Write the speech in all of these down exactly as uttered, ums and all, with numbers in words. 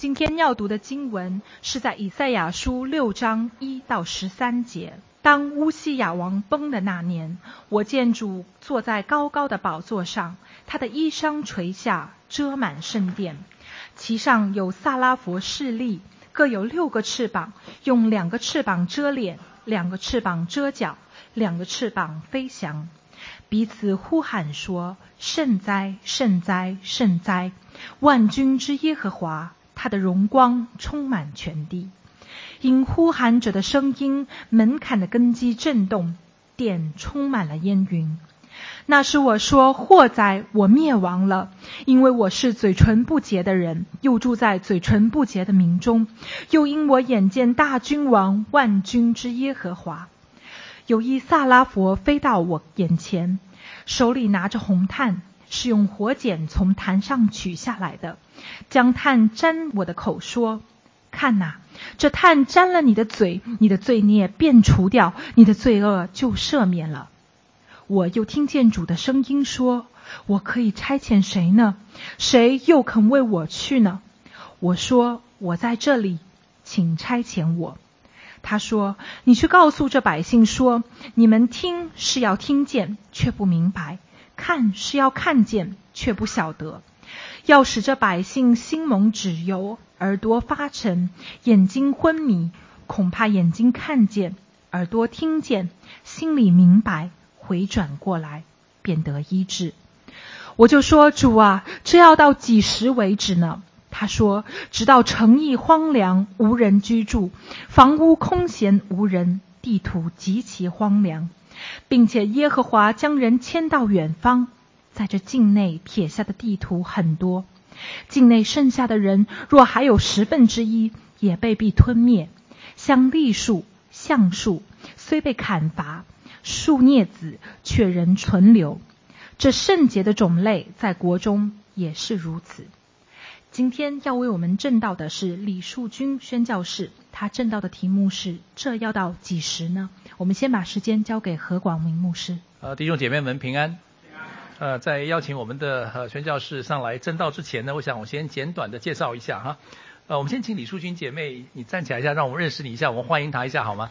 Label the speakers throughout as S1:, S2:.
S1: 今天要读的经文是在以赛亚书六章一到十三节。当乌西雅王崩的那年，我见主坐在高高的宝座上，他的衣裳垂下，遮满圣殿，其上有萨拉佛侍立，各有六个翅膀，用两个翅膀遮脸，两个翅膀遮脚，两个翅膀飞翔，彼此呼喊说：圣哉，圣哉，圣哉！万军之耶和华，他的荣光充满全地。因呼喊者的声音，门槛的根基震动，殿充满了烟云。那时我说：祸哉，我灭亡了，因为我是嘴唇不洁的人，又住在嘴唇不洁的民中，又因我眼见大君王，万军之耶和华。有一萨拉佛飞到我眼前，手里拿着红炭，是用火剪从坛上取下来的，将炭沾我的口说：看哪，这炭沾了你的嘴，你的罪孽便除掉，你的罪恶就赦免了。我又听见主的声音说：我可以差遣谁呢？谁又肯为我去呢？我说：我在这里，请差遣我。他说：你去告诉这百姓说，你们听是要听见，却不明白；看是要看见，却不晓得。要使这百姓心蒙脂油，耳朵发沉，眼睛昏迷，恐怕眼睛看见，耳朵听见，心里明白，回转过来，便得医治。我就说：主啊，这要到几时为止呢？他说：直到城邑荒凉，无人居住，房屋空闲无人，地土极其荒凉，并且耶和华将人迁到远方，在这境内撇下的地图很多，境内剩下的人若还有十分之一，也被必吞灭。像栗树、橡树，虽被砍伐，树蘖子却仍存留。这圣洁的种类在国中也是如此。今天要为我们证道的是李树君宣教士，他证道的题目是：这要到几时呢？我们先把时间交给何广明牧师。
S2: 呃，弟兄姐妹们平安。呃，在邀请我们的呃宣教士上来证道之前呢，我想我先简短的介绍一下哈。呃，我们先请李淑君姐妹你站起来一下，让我们认识你一下，我们欢迎她一下好吗？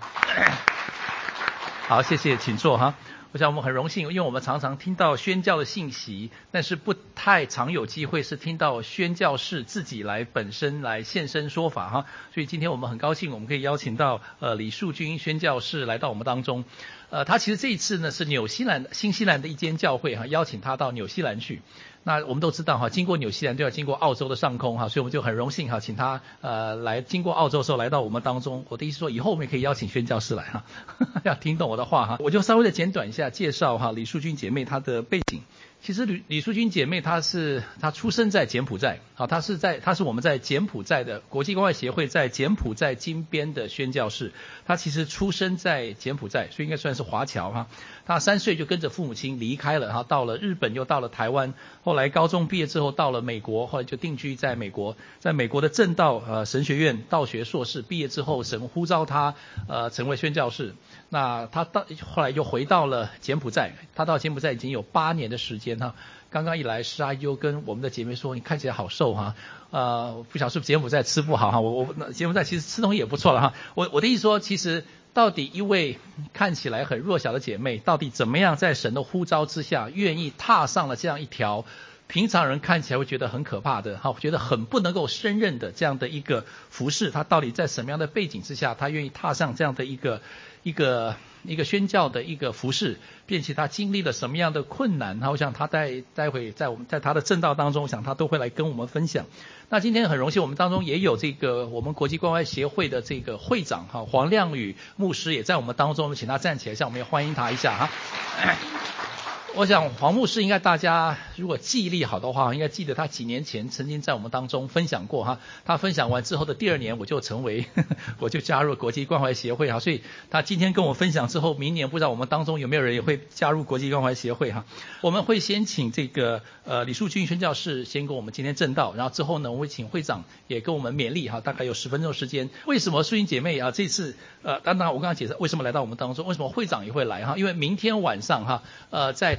S2: 好，谢谢，请坐哈。我想我们很荣幸，因为我们常常听到宣教的信息，但是不太常有机会是听到宣教士自己来本身来现身说法哈。所以今天我们很高兴，我们可以邀请到呃李树君宣教士来到我们当中。呃，他其实这一次呢是纽西兰新西兰的一间教会哈，邀请他到纽西兰去。那我们都知道哈，经过纽西兰都要经过澳洲的上空哈，所以我们就很荣幸哈，请他呃来经过澳洲的时候来到我们当中。我的意思说，以后我们也可以邀请宣教士来哈，要听懂我的话哈。我就稍微的简短一下介绍哈李淑君姐妹她的背景。其实李李淑君姐妹她是她出生在柬埔寨，好，她是在她是我们在柬埔寨的国际关怀协会在柬埔寨金边的宣教士。她其实出生在柬埔寨，所以应该算是华侨哈。她三岁就跟着父母亲离开了哈，到了日本又到了台湾，后来高中毕业之后到了美国，后来就定居在美国，在美国的正道呃神学院道学硕士，毕业之后神呼召她呃成为宣教士。那她到后来又回到了柬埔寨，她到柬埔寨已经有八年的时间哈。刚刚一来，施阿姨就跟我们的姐妹说：“你看起来好瘦哈，呃，不晓得是不是柬埔寨吃不好哈？我我柬埔寨其实吃东西也不错了哈。我我的意思说，其实到底一位看起来很弱小的姐妹，到底怎么样在神的呼召之下，愿意踏上了这样一条平常人看起来会觉得很可怕的哈，觉得很不能够胜任的这样的一个服事，她到底在什么样的背景之下，她愿意踏上这样的一个一个一个宣教的一个服事，并且他经历了什么样的困难，我想他待待会在我们在他的证道当中，我想他都会来跟我们分享。那今天很荣幸，我们当中也有这个我们国际关怀协会的这个会长哈黄亮宇牧师也在我们当中，我们请他站起来，向我们也欢迎他一下哈。我想黄牧师应该大家如果记忆力好的话，应该记得他几年前曾经在我们当中分享过哈。他分享完之后的第二年，我就成为呵呵我就加入国际关怀协会哈。所以他今天跟我分享之后，明年不知道我们当中有没有人也会加入国际关怀协会哈。我们会先请这个呃李树君宣教士先跟我们今天证道，然后之后呢，我会请会长也跟我们勉励哈，大概有十分钟的时间。为什么淑英姐妹啊这次呃当然我刚刚解释为什么来到我们当中，为什么会长也会来哈？因为明天晚上哈呃在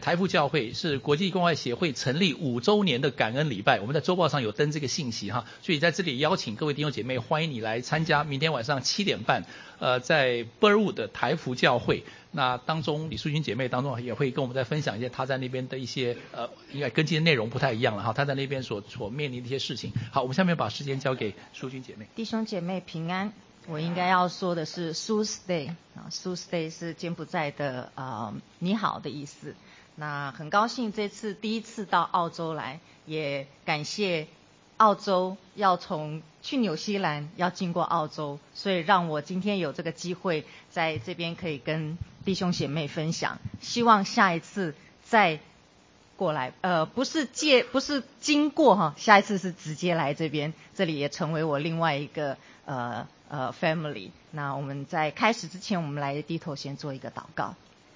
S2: 台福教会是国际关怀协会成立五周年的感恩礼拜，我们在周报上有登这个信息哈，所以在这里邀请各位弟兄姐妹，欢迎你来参加明天晚上七点半，呃，在 Burwood 的台福教会。那当中李淑君姐妹当中也会跟我们再分享一些她在那边的一些呃，应该跟今天内容不太一样了哈，她在那边所所面临的一些事情。好，我们下面把时间交给淑君姐妹。
S3: 弟兄姐妹平安，我应该要说的是 Susday 啊 ，Susday 是柬埔寨的呃你好的意思。那很高兴这次第一次到澳洲来，也感谢澳洲要从去纽西兰要经过澳洲，所以让我今天有这个机会在这边可以跟弟兄姐妹分享。希望下一次再过来，呃，不是借，不是经过哈，下一次是直接来这边，这里也成为我另外一个呃呃 family。那我们在开始之前，我们来低头先做一个祷告。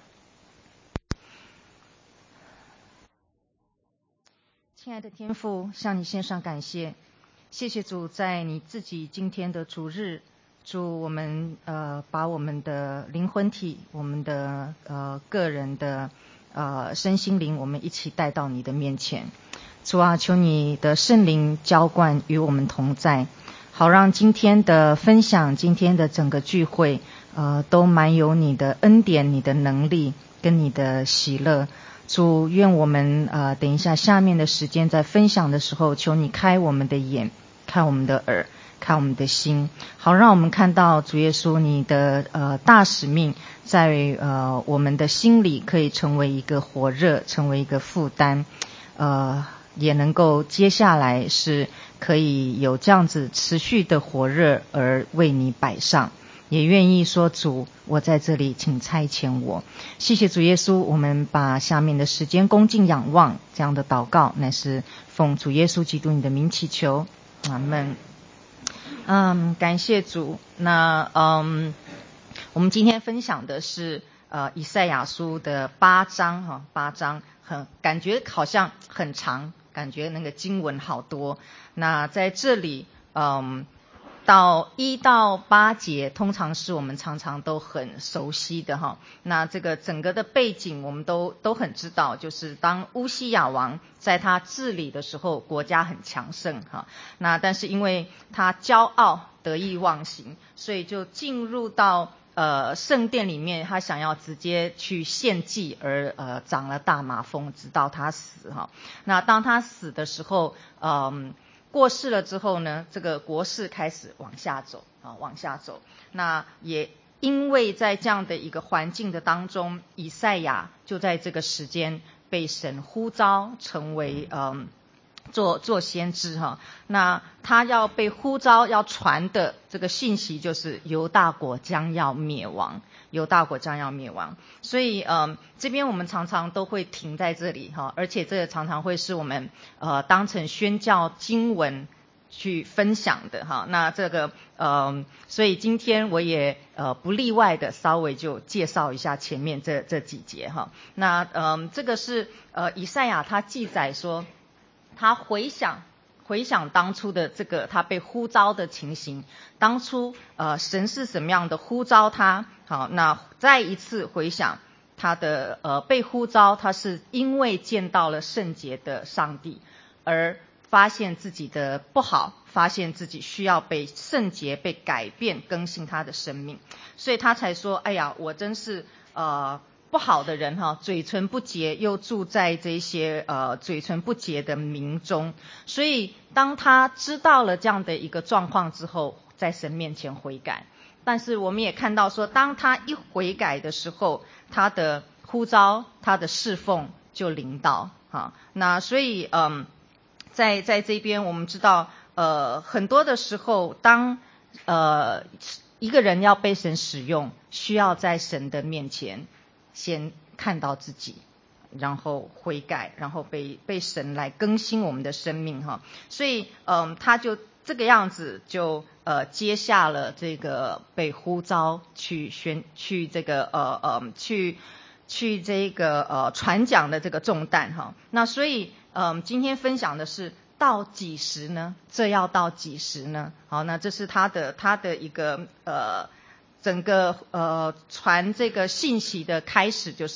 S3: 亲爱的天父，向你献上感谢，谢谢主，在你自己今天的主日，主我们呃把我们的灵魂体，我们的呃个人的呃身心灵，我们一起带到你的面前。主啊，求你的圣灵浇灌与我们同在，好让今天的分享，今天的整个聚会，呃都满有你的恩典、你的能力跟你的喜乐。主，愿我们呃等一下下面的时间在分享的时候，求你开我们的眼，看我们的耳，看我们的心，好让我们看到主耶稣你的呃大使命在呃我们的心里可以成为一个火热，成为一个负担，呃也能够接下来是可以有这样子持续的火热而为你摆上。也愿意说主，我在这里，请差遣我。谢谢主耶稣，我们把下面的时间恭敬仰望，这样的祷告乃是奉主耶稣基督你的名祈求，阿们。嗯，感谢主。那嗯，我们今天分享的是呃以赛亚书的八章哈，八章很感觉好像很长，感觉那个经文好多。那在这里嗯。到一到八节通常是我们常常都很熟悉的哈，那这个整个的背景我们都都很知道，就是当乌西雅王在他治理的时候，国家很强盛哈，那但是因为他骄傲得意忘形，所以就进入到呃圣殿里面，他想要直接去献祭，而呃长了大麻风，直到他死哈。那当他死的时候，嗯。过世了之后呢，这个国势开始往下走啊，往下走。那也因为在这样的一个环境的当中，以赛亚就在这个时间被神呼召成为嗯做做先知哈。那他要被呼召要传的这个信息就是犹大国将要灭亡，犹大国将要灭亡。所以嗯这边我们常常都会停在这里哈，而且这个常常会是我们呃当成宣教经文去分享的哈。那这个呃所以今天我也呃不例外的稍微就介绍一下前面这这几节哈。那嗯、呃、这个是呃以赛亚他记载说，他回想回想当初的这个他被呼召的情形，当初呃神是什么样的呼召他，好，那再一次回想他的呃被呼召，他是因为见到了圣洁的上帝，而发现自己的不好，发现自己需要被圣洁被改变更新他的生命，所以他才说，哎呀，我真是呃不好的人哈，嘴唇不洁，又住在这些呃嘴唇不洁的民中。所以当他知道了这样的一个状况之后，在神面前悔改。但是我们也看到说，当他一悔改的时候，他的呼召，他的侍奉就临到哈。那所以嗯，在在这边我们知道，呃很多的时候，当呃一个人要被神使用，需要在神的面前先看到自己，然后悔改，然后被被神来更新我们的生命哈。所以嗯，他就这个样子就呃接下了这个被呼召去宣去这个呃呃去去这个呃传讲的这个重担哈。那所以嗯，今天分享的是到几时呢？这要到几时呢？好，那这是他的他的一个呃整个呃传这个信息的开始，就是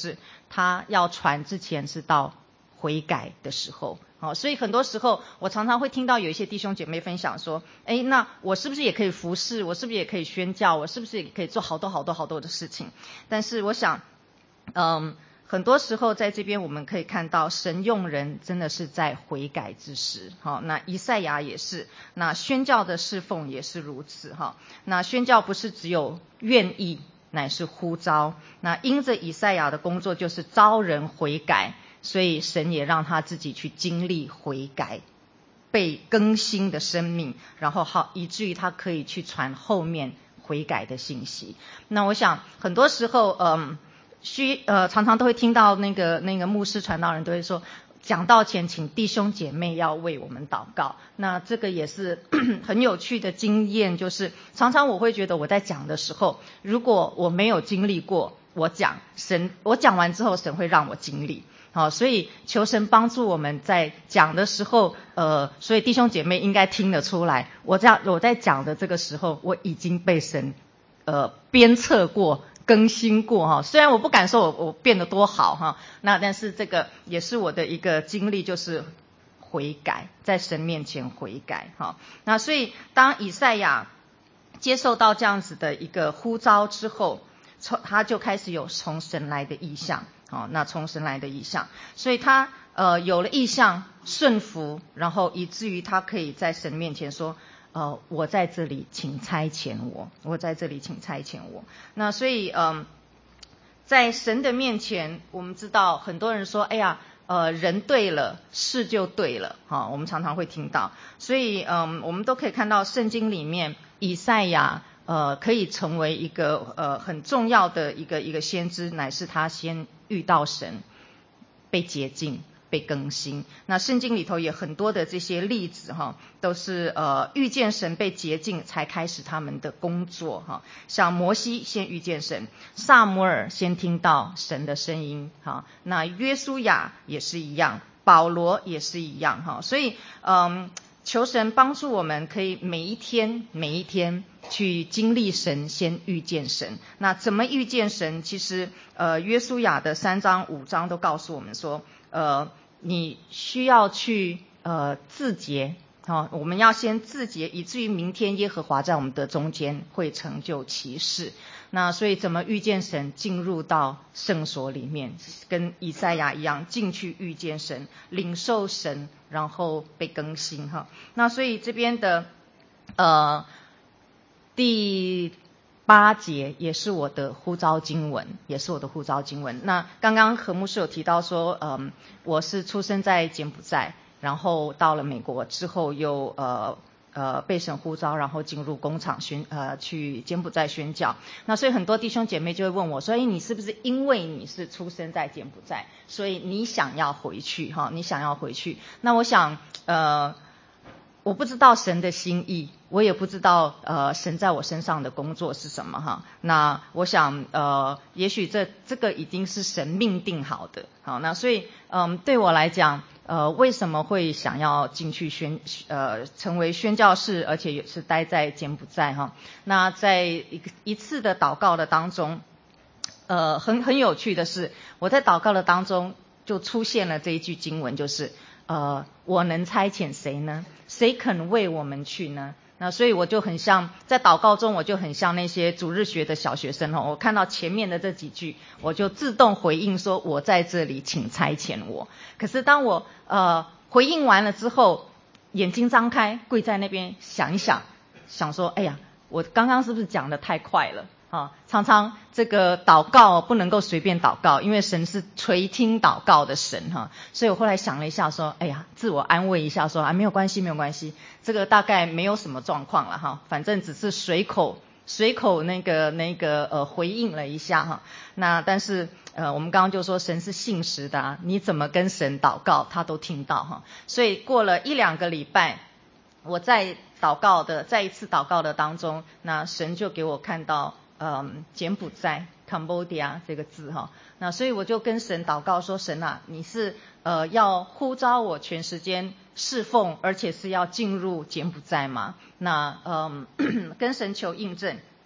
S3: 他要传之前是到悔改的时候。好，所以很多时候我常常会听到有一些弟兄姐妹分享说，诶，那我是不是也可以服侍，我是不是也可以宣教，我是不是也可以做好多好多好多的事情。但是我想嗯，很多时候在这边我们可以看到神用人真的是在悔改之时。好，那以赛亚也是，那宣教的侍奉也是如此。哈，那宣教不是只有愿意，乃是呼召。那因着以赛亚的工作就是招人悔改，所以神也让他自己去经历悔改，被更新的生命，然后好以至于他可以去传后面悔改的信息。那我想很多时候嗯需呃常常都会听到那个那个牧师传道人都会说，讲道前请弟兄姐妹要为我们祷告。那这个也是很有趣的经验，就是常常我会觉得我在讲的时候，如果我没有经历过，我讲神我讲完之后神会让我经历。好，所以求神帮助我们在讲的时候，呃，所以弟兄姐妹应该听得出来，我这样我在讲的这个时候，我已经被神呃鞭策过、更新过哈。虽然我不敢说我我变得多好哈，那但是这个也是我的一个经历，就是悔改，在神面前悔改哈。那所以当以赛亚接受到这样子的一个呼召之后，从他就开始有从神来的意象。好，那从神来的意象，所以他呃有了意象，顺服，然后以至于他可以在神面前说，呃，我在这里，请差遣我，我在这里，请差遣我。那所以嗯、呃，在神的面前，我们知道很多人说，哎呀，呃，人对了，事就对了，哈，我们常常会听到，所以嗯、呃，我们都可以看到圣经里面以赛亚。呃，可以成为一个呃很重要的一个一个先知，乃是他先遇到神，被洁净，被更新。那圣经里头也很多的这些例子哈，都是呃遇见神被洁净才开始他们的工作哈。像摩西先遇见神，撒母耳先听到神的声音哈。那约书亚也是一样，保罗也是一样哈。所以嗯。求神帮助我们可以每一天每一天去经历神，先遇见神。那怎么遇见神？其实呃约书亚的三章五章都告诉我们说，呃你需要去呃自洁。好、哦，我们要先自洁，以至于明天耶和华在我们的中间会成就奇事。那所以怎么遇见神？进入到圣所里面，跟以赛亚一样，进去遇见神，领受神，然后被更新哈。那所以这边的呃第八节也是我的呼召经文，也是我的呼召经文。那刚刚何牧师有提到说，嗯，我是出生在柬埔寨。然后到了美国之后又呃呃被神呼召，然后进入工厂宣呃去柬埔寨宣教。那所以很多弟兄姐妹就会问我说，诶，你是不是因为你是出生在柬埔寨，所以你想要回去哈？你想要回去？那我想呃我不知道神的心意，我也不知道呃神在我身上的工作是什么哈。那我想呃也许这这个已经是神命定好的。好，那所以嗯对我来讲。呃，为什么会想要进去宣呃成为宣教士，而且也是待在柬埔寨哈？那在一个一次的祷告的当中，呃，很很有趣的是，我在祷告的当中就出现了这一句经文，就是呃，我能差遣谁呢？谁肯为我们去呢？那所以我就很像在祷告中，我就很像那些主日学的小学生哦。我看到前面的这几句，我就自动回应说：“我在这里，请差遣我。”可是当我呃回应完了之后，眼睛张开，跪在那边想一想，想说：“哎呀，我刚刚是不是讲得太快了？”啊，常常这个祷告不能够随便祷告，因为神是垂听祷告的神哈。所以我后来想了一下说，哎呀，自我安慰一下说啊，没有关系，没有关系，这个大概没有什么状况了哈，反正只是随口随口那个那个呃回应了一下哈。那但是呃我们刚刚就说神是信实的啊，你怎么跟神祷告他都听到哈。所以过了一两个礼拜，我在祷告的再一次祷告的当中，那神就给我看到。嗯，柬埔寨 Cambodia 这个字哈，那所以我就跟神祷告说，神啊，你是呃要呼召我全时间侍奉，而且是要进入柬埔寨吗？那嗯跟神求印证。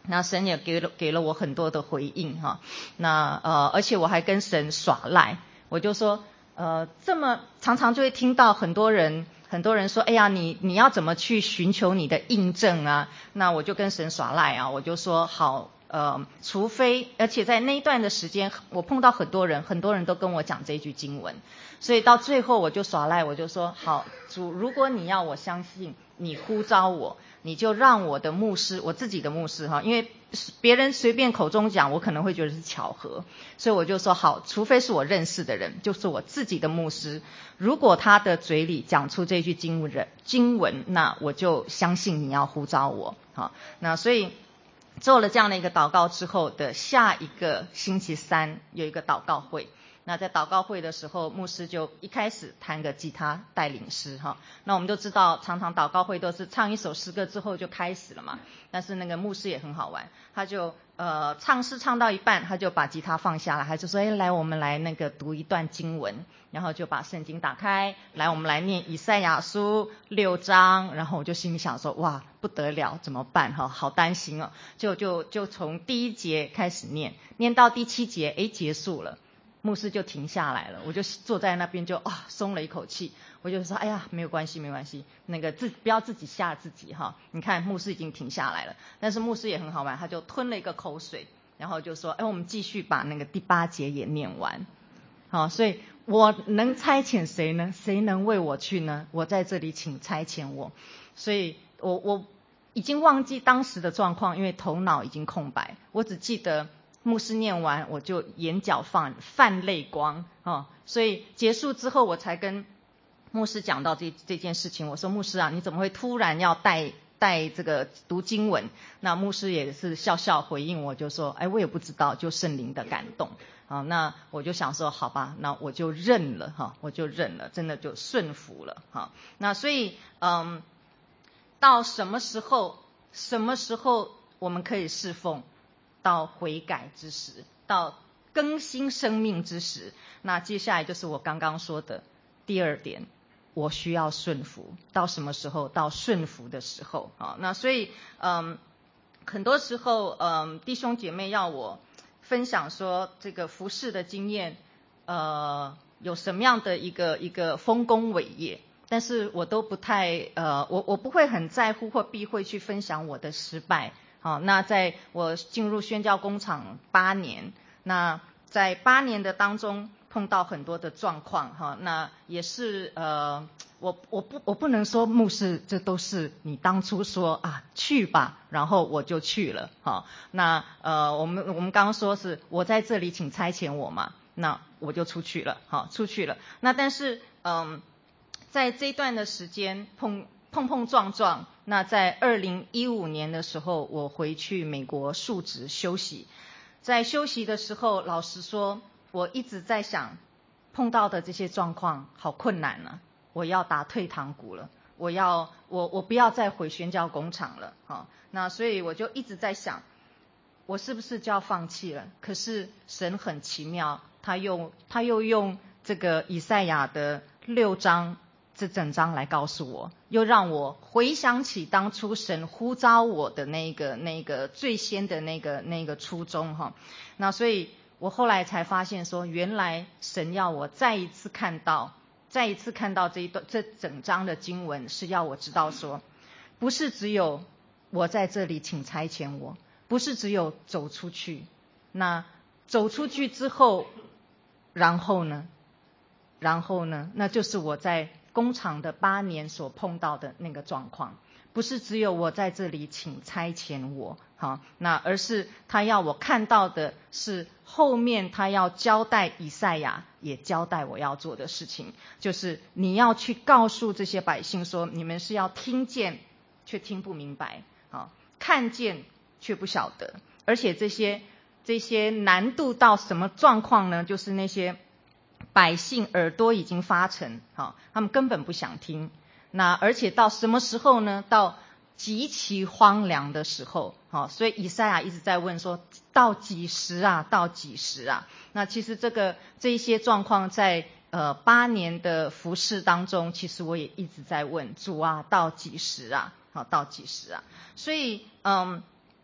S3: 那神也给了给了我很多的回应哈，那呃而且我还跟神耍赖，我就说呃这么常常就会听到很多人很多人说，哎呀你你要怎么去寻求你的印证啊？那我就跟神耍赖啊，我就说好呃除非，而且在那一段的时间我碰到很多人，很多人都跟我讲这句经文，所以到最后我就耍赖，我就说好主，如果你要我相信你呼召我，你就让我的牧师，我自己的牧师哈，因为别人随便口中讲，我可能会觉得是巧合，所以我就说好，除非是我认识的人，就是我自己的牧师，如果他的嘴里讲出这句经文，经文，那我就相信你要呼召我。好，那所以做了这样的一个祷告之后的下一个星期三有一个祷告会。那在祷告会的时候，牧师就一开始弹个吉他带领诗哈。那我们都知道，常常祷告会都是唱一首诗歌之后就开始了嘛。但是那个牧师也很好玩，他就呃唱诗唱到一半，他就把吉他放下来，他就说：“哎，来，我们来那个读一段经文。”然后就把圣经打开，来，我们来念以赛亚书六章。然后我就心里想说：“哇，不得了，怎么办？哈，好担心哦。”就就就从第一节开始念，念到第七节，哎，结束了。牧师就停下来了，我就坐在那边就啊松了一口气，我就说哎呀没有关系没关系，那个自不要自己吓自己哈。你看牧师已经停下来了，但是牧师也很好玩，他就吞了一个口水，然后就说哎我们继续把那个第八节也念完。好，所以我能差遣谁呢？谁能为我去呢？我在这里请差遣我。所以我我已经忘记当时的状况，因为头脑已经空白，我只记得牧师念完，我就眼角泛泛泪光哦，所以结束之后，我才跟牧师讲到这这件事情。我说牧师啊，你怎么会突然要带带这个读经文？那牧师也是笑笑回应我，就说：哎，我也不知道，就圣灵的感动啊。那我就想说，好吧，那我就认了哈，我就认了，真的就顺服了哈。那所以嗯，到什么时候，什么时候我们可以侍奉？到悔改之时，到更新生命之时，那接下来就是我刚刚说的第二点，我需要顺服。到什么时候？到顺服的时候啊。那所以嗯，很多时候嗯，弟兄姐妹要我分享说这个服事的经验，呃，有什么样的一个一个丰功伟业，但是我都不太呃，我我不会很在乎或避讳去分享我的失败。好，那在我进入宣教工厂八年，那在八年的当中碰到很多的状况哈，那也是呃，我我不我不能说牧师这都是你当初说啊去吧，然后我就去了哈。那呃，我们我们刚刚说是我在这里请差遣我嘛，那我就出去了，好出去了。那但是嗯、呃，在这段的时间碰。碰碰撞撞，那在二零一五年的时候，我回去美国述职休息。在休息的时候，老实说，我一直在想，碰到的这些状况好困难啊！我要打退堂鼓了，我要我我不要再回宣教工厂了啊！那所以我就一直在想，我是不是就要放弃了？可是神很奇妙，他用他又用这个以赛亚的六章。这整章来告诉我，又让我回想起当初神呼召我的那个那个最先的那个那个初衷哈。那所以我后来才发现说，原来神要我再一次看到，再一次看到这一段这整章的经文，是要我知道说，不是只有我在这里请差遣我，不是只有走出去，那走出去之后，然后呢？然后呢？那就是我在工厂的八年所碰到的那个状况，不是只有我在这里请差遣我，好，那而是他要我看到的是后面他要交代以赛亚，也交代我要做的事情，就是你要去告诉这些百姓说，你们是要听见却听不明白，好，看见却不晓得，而且这些这些难度到什么状况呢？就是那些百姓耳朵已经发沉，好，他们根本不想听。那而且到什么时候呢？到极其荒凉的时候，好，所以以赛亚一直在问说，到几时啊？到几时啊？那其实这个这一些状况在呃八年的服事当中，其实我也一直在问主啊，到几时啊？好，到几时啊？所以嗯，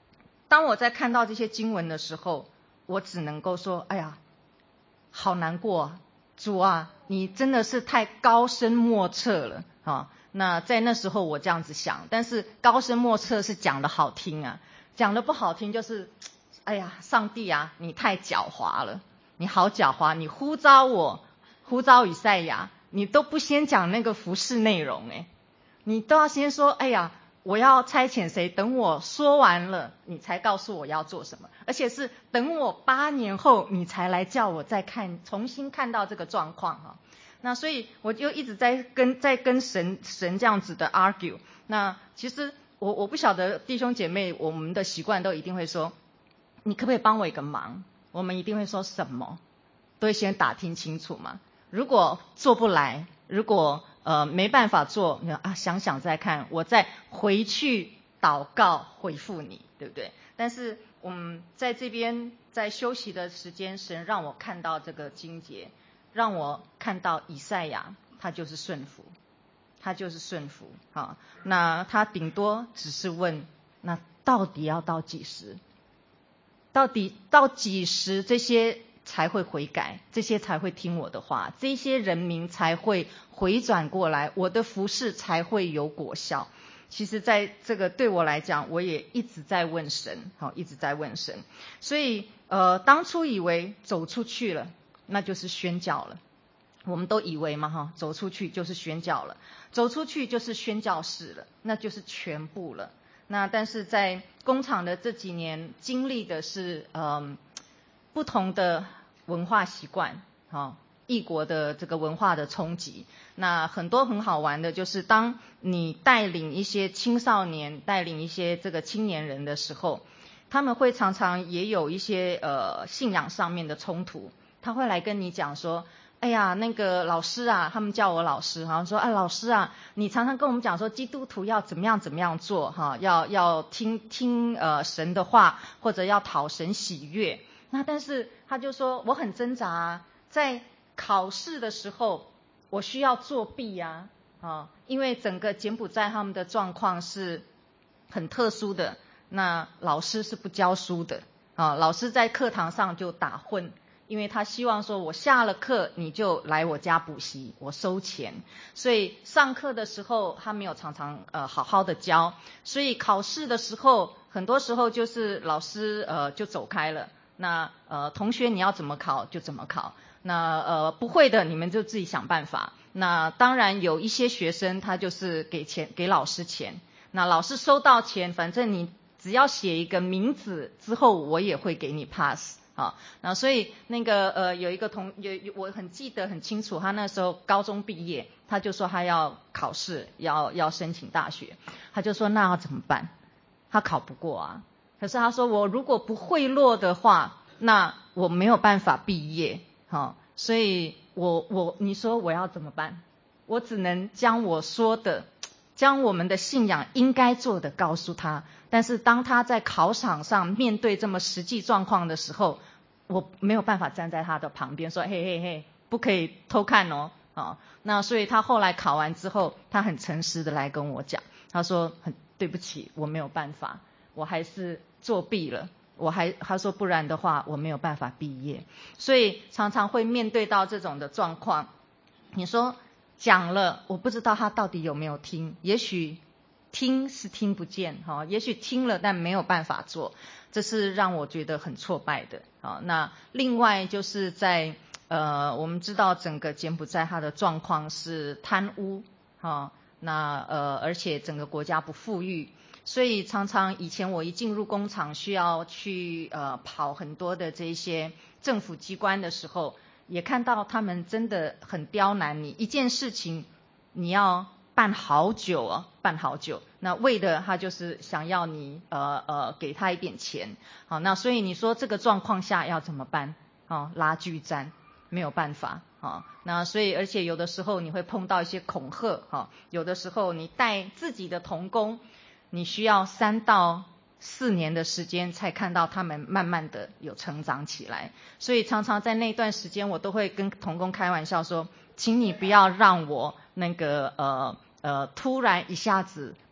S3: 当我在看到这些经文的时候，我只能够说，哎呀，好难过啊，主啊，你真的是太高深莫测了啊。那在那时候我这样子想，但是高深莫测是讲的好听啊，讲的不好听就是，哎呀，上帝啊，你太狡猾了，你好狡猾，你呼召我，呼召以赛亚，你都不先讲那个服事内容诶，你都要先说，哎呀，我要差遣谁，等我说完了，你才告诉我要做什么，而且是等我八年后，你才来叫我再看，重新看到这个状况哈。那所以我就一直在跟在跟神神这样子的 argue。那其实我我不晓得弟兄姐妹，我们的习惯都一定会说，你可不可以帮我一个忙？我们一定会说什么，都会先打听清楚嘛。如果做不来，如果呃没办法做，你啊想想再看，我再回去祷告回复你，对不对？但是我们在这边在休息的时间，神让我看到这个经节，让我看到以赛亚他就是顺服，他就是顺服啊。那他顶多只是问，那到底要到几时？到底到几时这些才会悔改，这些才会听我的话，这些人民才会回转过来，我的服事才会有果效。其实在这个对我来讲，我也一直在问神，好，一直在问神。所以呃，当初以为走出去了，那就是宣教了。我们都以为嘛哈，走出去就是宣教了，走出去就是宣教士了，那就是全部了。那但是在工厂的这几年经历的是嗯不同的文化习惯，哈，异国的这个文化的冲击。那很多很好玩的就是当你带领一些青少年，带领一些这个青年人的时候，他们会常常也有一些呃信仰上面的冲突，他会来跟你讲说，哎呀，那个老师啊，他们叫我老师，好像说，哎，老师啊，你常常跟我们讲说，基督徒要怎么样怎么样做，哈，要要听听呃神的话，或者要讨神喜悦。那但是他就说，我很挣扎啊，在考试的时候，我需要作弊呀，啊，因为整个柬埔寨他们的状况是很特殊的，那老师是不教书的，啊，老师在课堂上就打混。因为他希望说我下了课你就来我家补习，我收钱，所以上课的时候他没有常常呃好好的教，所以考试的时候很多时候就是老师呃就走开了，那呃同学你要怎么考就怎么考，那呃不会的你们就自己想办法。那当然有一些学生他就是给钱给老师钱，那老师收到钱，反正你只要写一个名字之后我也会给你 pass。好，那所以那个呃有一个同有我很记得很清楚，他那时候高中毕业，他就说他要考试，要要申请大学，他就说那要怎么办？他考不过啊，可是他说我如果不贿赂的话，那我没有办法毕业，好，所以我我你说我要怎么办？我只能将我说的，将我们的信仰应该做的告诉他，但是当他在考场上面对这么实际状况的时候，我没有办法站在他的旁边说嘿嘿嘿不可以偷看哦，啊，那所以他后来考完之后，他很诚实的来跟我讲，他说很对不起，我没有办法，我还是作弊了，我还他说不然的话我没有办法毕业。所以常常会面对到这种的状况，你说讲了，我不知道他到底有没有听，也许听是听不见，也许听了但没有办法做，这是让我觉得很挫败的。那另外就是在呃，我们知道整个柬埔寨它的状况是贪污，那呃而且整个国家不富裕，所以常常以前我一进入工厂需要去呃跑很多的这些政府机关的时候，也看到他们真的很刁难你，一件事情你要办好久哦，办好久，那为的他就是想要你呃呃给他一点钱，好，那所以你说这个状况下要怎么办？哦，拉锯战，没有办法，好，那所以而且有的时候你会碰到一些恐吓，哈，有的时候你带自己的同工，你需要三到四年的时间才看到他们慢慢的有成长起来，所以常常在那段时间我都会跟同工开玩笑说，请你不要让我那个呃呃突然一下子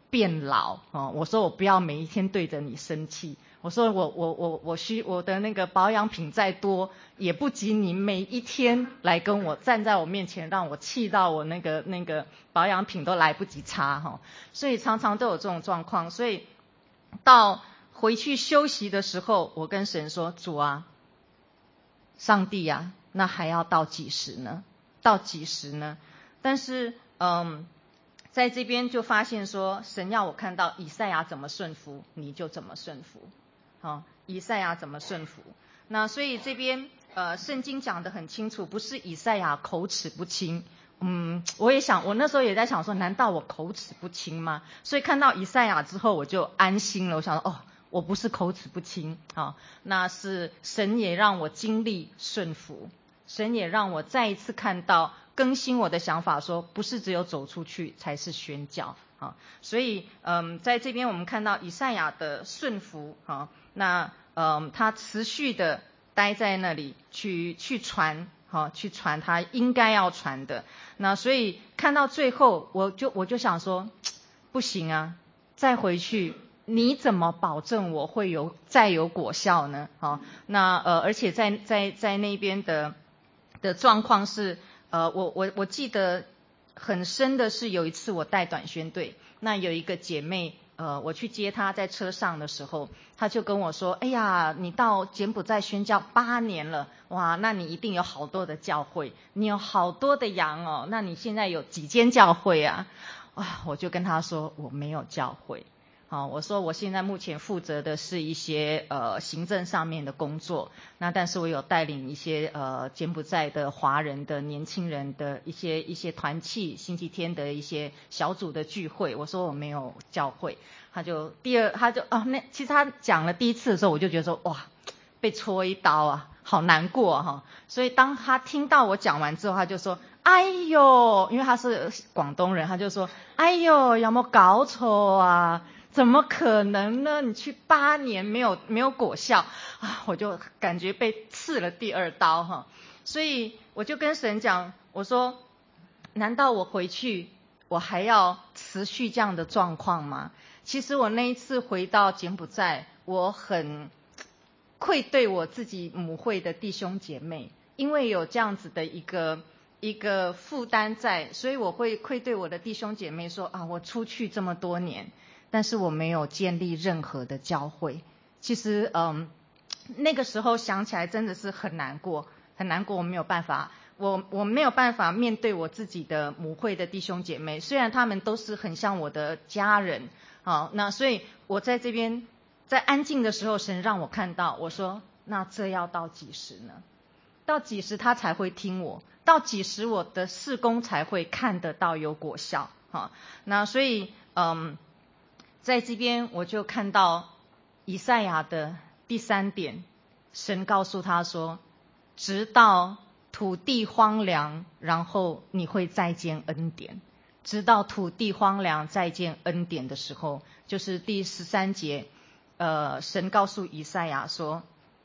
S3: 变老哦。我说我不要每一天对着你生气。我说我我我我需我的那个保养品再多，也不及你每一天来跟我站在我面前，让我气到我那个那个保养品都来不及擦哈。所以常常都有这种状况。所以到回去休息的时候，我跟神说：主啊，上帝啊，那还要到几时呢？到几时呢？但是嗯。在这边就发现说，神要我看到以赛亚怎么顺服，你就怎么顺服。好，以赛亚怎么顺服？那所以这边呃，圣经讲得很清楚，不是以赛亚口齿不清。嗯，我也想，我那时候也在想说，难道我口齿不清吗？所以看到以赛亚之后，我就安心了。我想说，哦，我不是口齿不清啊，那是神也让我经历顺服，神也让我再一次看到。更新我的想法说，不是只有走出去才是宣教啊。所以嗯，在这边我们看到以赛亚的顺服啊，那嗯他持续的待在那里去去传啊，去传他应该要传的。那所以看到最后，我就我就想说，不行啊，再回去你怎么保证我会有再有果效呢？啊，那呃而且在在在那边的的状况是。呃，我我我记得很深的是有一次我带短宣队，那有一个姐妹，呃，我去接她在车上的时候，她就跟我说：“哎呀，你到柬埔寨宣教八年了，哇，那你一定有好多的教会，你有好多的羊哦，那你现在有几间教会啊？”啊，我就跟她说我没有教会。好，我说我现在目前负责的是一些呃行政上面的工作，那但是我有带领一些呃柬埔寨的华人的年轻人的一些一些团契，星期天的一些小组的聚会。我说我没有教会，他就第二他就啊那其实他讲了第一次的时候，我就觉得说哇被戳一刀啊，好难过哈、啊。所以当他听到我讲完之后，他就说哎呦，因为他是广东人，他就说哎呦有冇搞錯啊？怎麼可能呢？你去八年沒有沒有果效啊！我就感覺被刺了第二刀哈，所以我就跟神講，我說難道我回去我還要持續這樣的狀況嗎？其實我那一次回到柬埔寨，我很愧對我自己母會的弟兄姐妹，因為有這樣子的一個一個負擔在，所以我會愧對我的弟兄姐妹說啊，我出去這麼多年。但是我沒有建立任何的教會，其實嗯，那個時候想起來真的是很難過，很難過。我沒有辦法，我我沒有辦法面對我自己的母會的弟兄姐妹，雖然他們都是很像我的家人，好，那所以我在這邊在安靜的時候，神讓我看到，我說那這要到幾時呢？到幾時他才會聽我？到幾時我的事工才會看得到有果效？好，那所以嗯。在這邊我就看到以賽亞的第三點，神告訴他說，直到土地荒涼，然後你會再見恩典。直到土地荒涼再見恩典的時候，就是第十三節，呃，神告訴以賽亞說，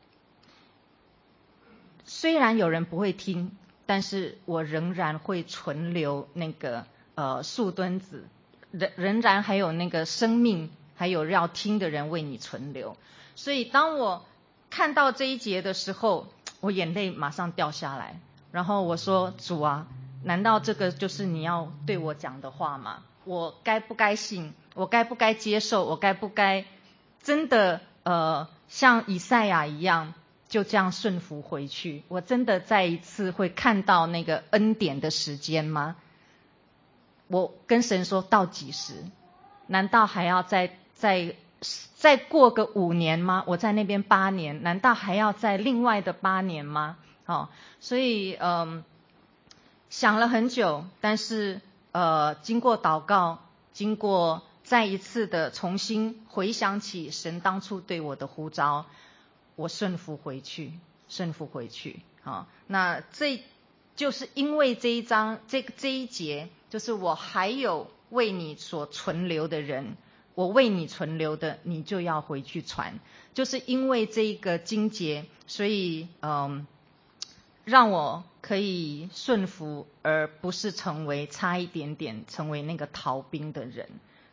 S3: 雖然有人不會聽，但是我仍然會存留那個呃樹墩子。仍仍然還有那個生命，還有要聽的人為你存留。所以當我看到這一節的時候，我眼淚馬上掉下來。然後我說，主啊，難道這個就是你要對我講的話嗎？我該不該信？我該不該接受？我該不該真的呃像以賽亞一樣，就這樣順服回去？我真的再一次會看到那個恩典的時間嗎？我跟神說到幾時？難道還要再再再過個五年嗎？我在那邊八年，難道還要再另外的八年嗎？哦，所以嗯，想了很久，但是呃，經過禱告，經過再一次的重新回想起神當初對我的呼召，我順服回去，順服回去。好，哦，那這就是因為這一章這這一節。就是我還有為你所存留的人，我為你存留的，你就要回去傳。就是因為這一個經節，所以嗯，讓我可以順服，而不是成為差一點點成為那個逃兵的人。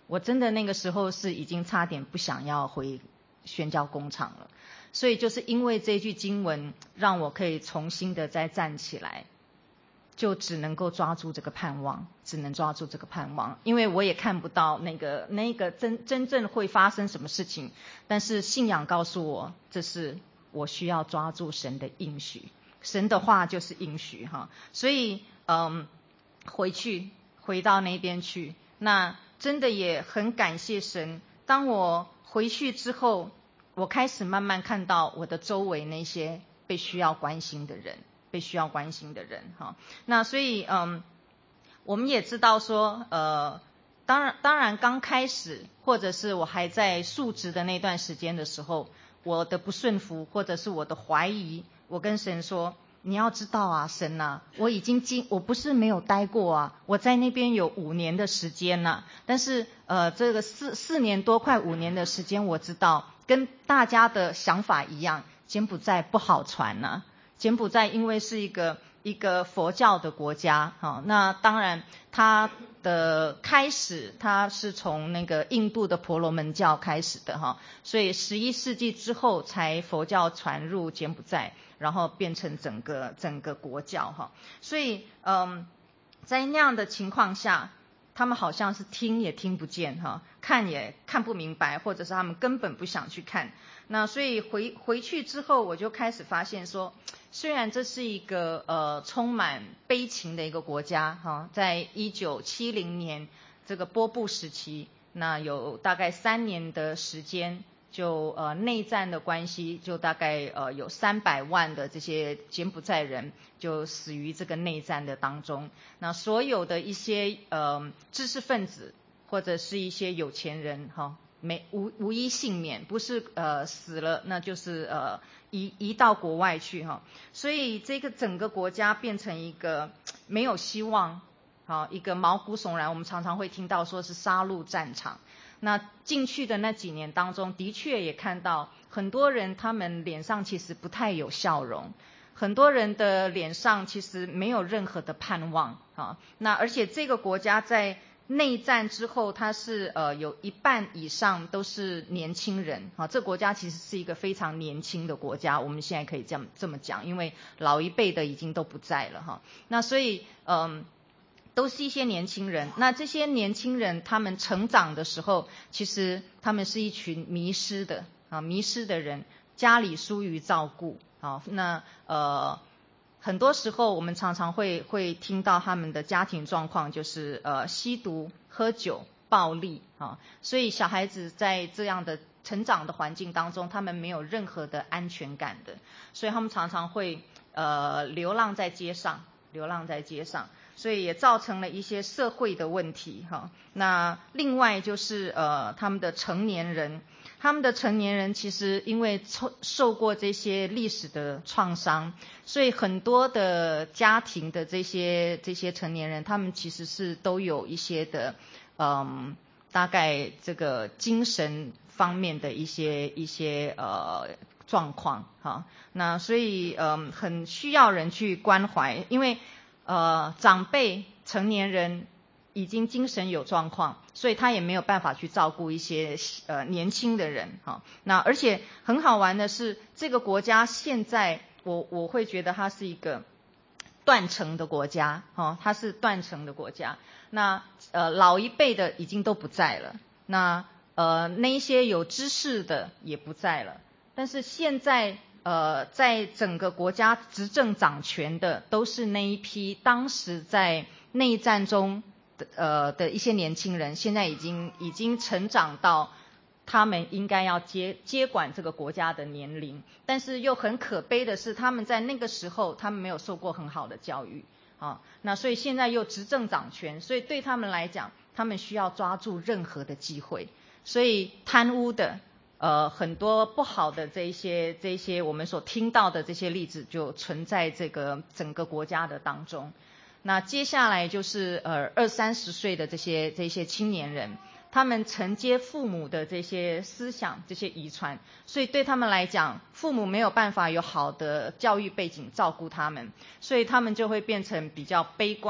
S3: 我真的那个时候是已经差点不想要回宣教工厂了。所以就是因为这句经文让我可以重新的再站起来，就只能够抓住这个盼望，只能抓住这个盼望，因为我也看不到那个那个真真正会发生什么事情，但是信仰告诉我，这是我需要抓住神的应许，神的话就是应许哈。所以嗯，回去回到那边去，那真的也很感谢神。当我回去之后，我开始慢慢看到我的周围那些被需要关心的人，被需要关心的人哈。那所以嗯，我们也知道说呃，当然当然刚开始或者是我还在述职的那段时间的时候，我的不顺服或者是我的怀疑，我跟神说，你要知道啊，神啊，我已经经我不是没有待过啊，我在那边有五年的时间呐、啊，但是呃这个四四年多快五年的时间，我知道跟大家的想法一样，柬埔寨不好传呐、啊。柬埔寨因为是一个一个佛教的国家，哈，那当然它的开始它是从那个印度的婆罗门教开始的哈，所以十一世纪之后才佛教传入柬埔寨，然后变成整个整个国教哈，所以嗯，在那样的情况下，他们好像是听也听不见哈，看也看不明白，或者是他们根本不想去看。那所以回回去之后，我就开始发现说，虽然这是一个呃充满悲情的一个国家哈，在一九七零年这个波布时期，那有大概三年的时间，就呃内战的关系，就大概呃有三百万的这些柬埔寨人就死于这个内战的当中。那所有的一些呃知识分子或者是一些有钱人哈，没无无一幸免，不是呃死了，那就是呃移移到国外去哈。所以这个整个国家变成一个没有希望，好一个毛骨悚然。我们常常会听到说是杀戮战场。那进去的那几年当中，的确也看到很多人他们脸上其实不太有笑容，很多人的脸上其实没有任何的盼望啊。那而且这个国家在内战之后，它是呃有一半以上都是年轻人啊。这国家其实是一个非常年轻的国家，我们现在可以这样这么讲，因为老一辈的已经都不在了哈。那所以嗯。都是一些年轻人，那这些年轻人他们成长的时候，其实他们是一群迷失的啊，迷失的人，家里疏于照顾啊，那呃很多时候我们常常会会听到他们的家庭状况就是呃吸毒、喝酒、暴力啊，所以小孩子在这样的成长的环境当中，他们没有任何的安全感的，所以他们常常会呃流浪在街上，流浪在街上。所以也造成了一些社会的问题哈。那另外就是呃他们的成年人，他们的成年人其实因为受受过这些历史的创伤，所以很多的家庭的这些这些成年人，他们其实是都有一些的嗯大概这个精神方面的一些一些呃状况哈。那所以嗯很需要人去关怀，因为呃，长辈、成年人已经精神有状况，所以他也没有办法去照顾一些呃年轻的人哈。那而且很好玩的是，这个国家现在我我会觉得它是一个断层的国家哈，它是断层的国家。那呃老一辈的已经都不在了，那呃那一些有知识的也不在了，但是现在。呃，在整个国家执政掌权的都是那一批当时在内战中的呃的一些年轻人，现在已经已经成长到他们应该要接接管这个国家的年龄，但是又很可悲的是，他们在那个时候他们没有受过很好的教育啊，那所以现在又执政掌权，所以对他们来讲，他们需要抓住任何的机会，所以贪污的。呃，很多不好的这些这些我们所听到的这些例子就存在这个整个国家的当中。那接下来就是呃二三十岁的这些这些青年人，他们承接父母的这些思想、这些遗传，所以对他们来讲，父母没有办法有好的教育背景照顾他们，所以他们就会变成比较悲观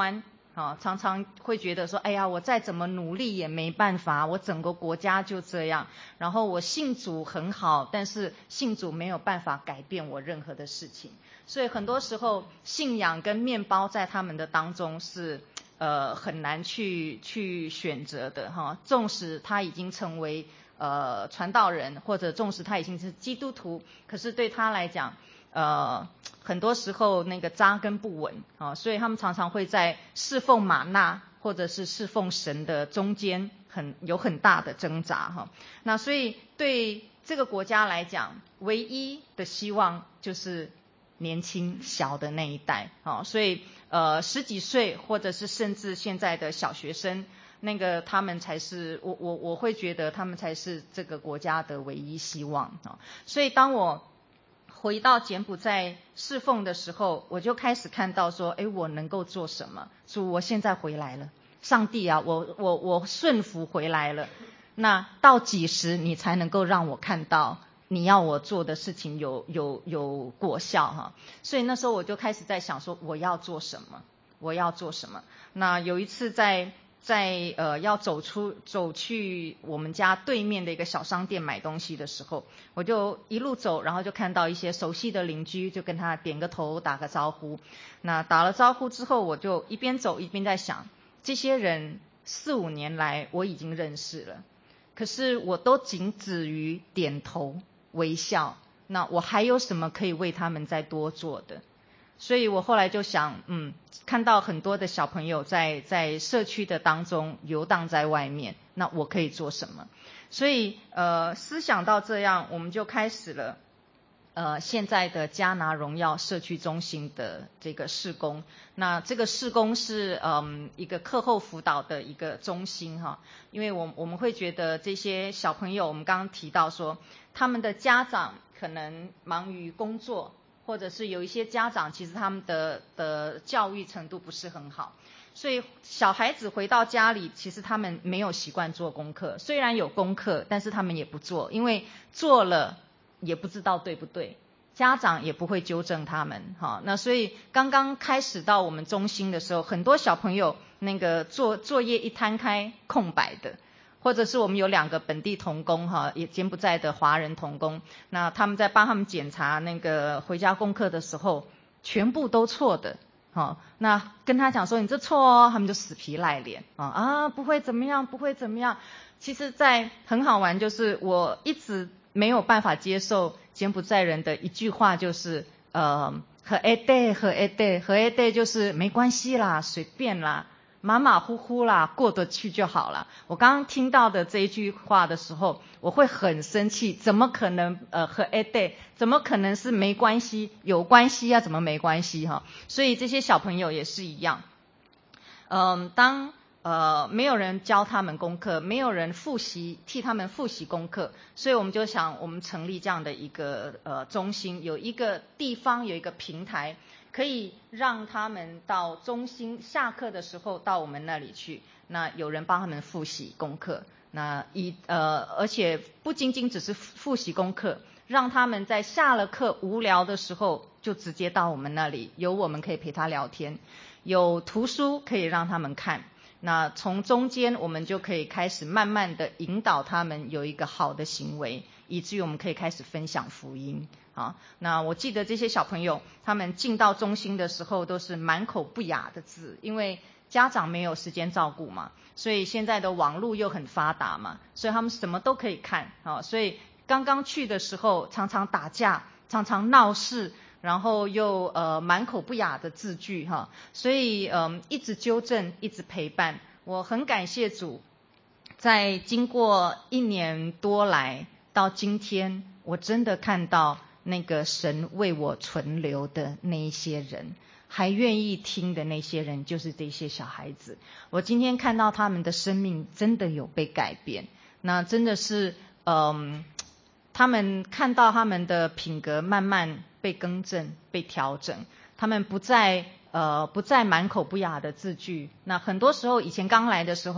S3: 啊，常常会觉得说，哎呀，我再怎么努力也没办法，我整个国家就这样。然后我信主很好，但是信主没有办法改变我任何的事情。所以很多时候，信仰跟面包在他们的当中是呃很难去去选择的哈。纵使他已经成为呃传道人，或者纵使他已经是基督徒，可是对他来讲，呃，很多时候那个扎根不稳啊，所以他们常常会在侍奉玛纳或者是侍奉神的中间很有很大的挣扎哈。那所以对这个国家来讲，唯一的希望就是年轻小的那一代啊，所以呃十几岁或者是甚至现在的小学生，那个他们才是我我我会觉得他们才是这个国家的唯一希望啊。所以当我回到柬埔寨侍奉的时候，我就开始看到说，哎，我能够做什么？主，我现在回来了，上帝啊，我我我顺服回来了。那到几时你才能够让我看到你要我做的事情有有有果效哈？所以那时候我就开始在想说，我要做什么？我要做什么？那有一次在。在呃要走出走去我们家对面的一个小商店买东西的时候，我就一路走，然后就看到一些熟悉的邻居，就跟他点个头打个招呼。那打了招呼之后，我就一边走一边在想，这些人四五年来我已经认识了，可是我都仅止于点头微笑，那我还有什么可以为他们再多做的？所以我后来就想，嗯，看到很多的小朋友在在社区的当中游荡在外面，那我可以做什么？所以呃，思想到这样，我们就开始了呃现在的加拿荣耀社区中心的这个事工。那这个事工是嗯一个课后辅导的一个中心哈，因为我我们会觉得这些小朋友，我们刚刚提到说，他们的家长可能忙于工作。或者是有一些家长其实他们的的教育程度不是很好，所以小孩子回到家里，其实他们没有习惯做功课，虽然有功课，但是他们也不做，因为做了也不知道对不对，家长也不会纠正他们哈。那所以刚刚开始到我们中心的时候，很多小朋友那个作作业一摊开空白的。或者是我们有两个本地同工哈，也柬埔寨的华人同工，那他们在帮他们检查那个回家功课的时候，全部都错的，哈，那跟他讲说你这错哦，他们就死皮赖脸啊啊，不会怎么样，不会怎么样。其实，在很好玩，就是我一直没有办法接受柬埔寨人的一句话，就是呃和 a day 和 a day 和 a day 就是没关系啦，随便啦。马马虎虎啦，过得去就好了。我刚刚听到的这一句话的时候，我会很生气，怎么可能呃和 a day 怎么可能是没关系？有关系啊，怎么没关系哈？所以这些小朋友也是一样，嗯、呃，当呃没有人教他们功课，没有人复习替他们复习功课，所以我们就想，我们成立这样的一个呃中心，有一个地方，有一个平台。可以让他们到中心下课的时候到我们那里去，那有人帮他们复习功课，那以呃而且不仅仅只是复习功课，让他们在下了课无聊的时候就直接到我们那里，有我们可以陪他聊天，有图书可以让他们看，那从中间我们就可以开始慢慢的引导他们有一个好的行为，以至于我们可以开始分享福音。好，那我记得这些小朋友他们进到中心的时候都是满口不雅的字，因为家长没有时间照顾嘛，所以现在的网络又很发达嘛，所以他们什么都可以看啊。所以刚刚去的时候常常打架，常常闹事，然后又呃满口不雅的字句哈，所以嗯、呃、一直纠正，一直陪伴。我很感谢主，在经过一年多来到今天，我真的看到那个神为我存留的那一些人，还愿意听的那些人，就是这些小孩子。我今天看到他们的生命真的有被改变，那真的是嗯，他们看到他们的品格慢慢被更正被调整，他们不再呃不再满口不雅的字句。那很多时候以前刚来的时候